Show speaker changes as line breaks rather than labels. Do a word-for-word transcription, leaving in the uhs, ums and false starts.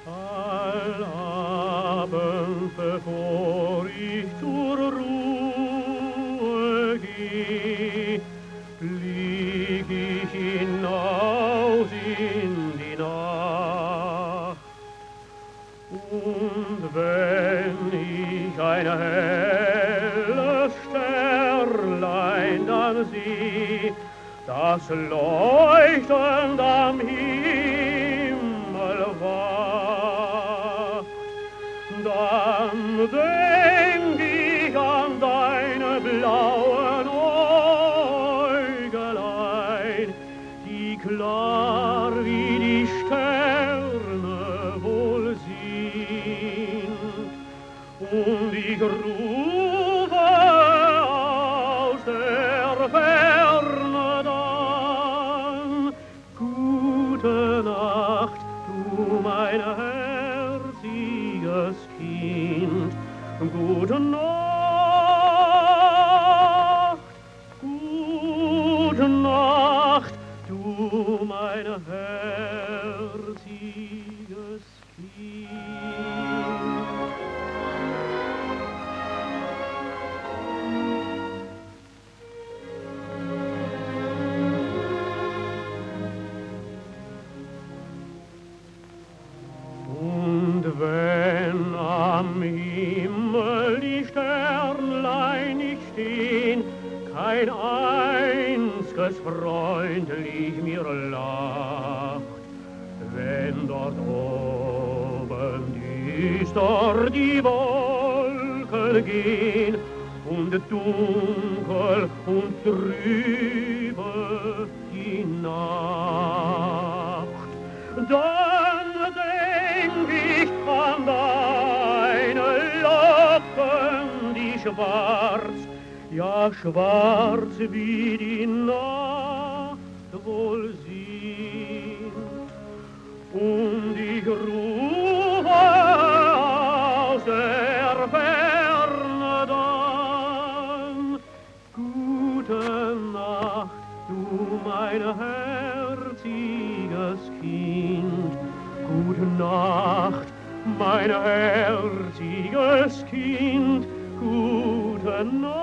Allabend, bevor ich zur Ruhe geh, flieg ich hinaus in die Nacht. Und wenn ich ein helles Sternlein dann sieh, das leuchtend am Himmel wacht, dann denk ich an deine blauen Äugelein, die klar wie die Sterne wohl sind. Und ich rufe aus der Ferne dann: Gute Nacht, du mein herziges Kind, gute Nacht, gute Nacht, du mein herziges Kind. Und wenn am Himmel die Sternlein nicht stehn, kein einziges freundlich mir lacht, wenn dort oben düster die Wolken gehen und dunkel und trübe die Nacht, dann denk ich an deine Locken, die schwarz, ja schwarz wie die Nacht wohl sind. Und ich rufe aus der Ferne dann: Gute Nacht, du mein herziges Kind, gute Nacht, mein herziges Kind, gute Nacht.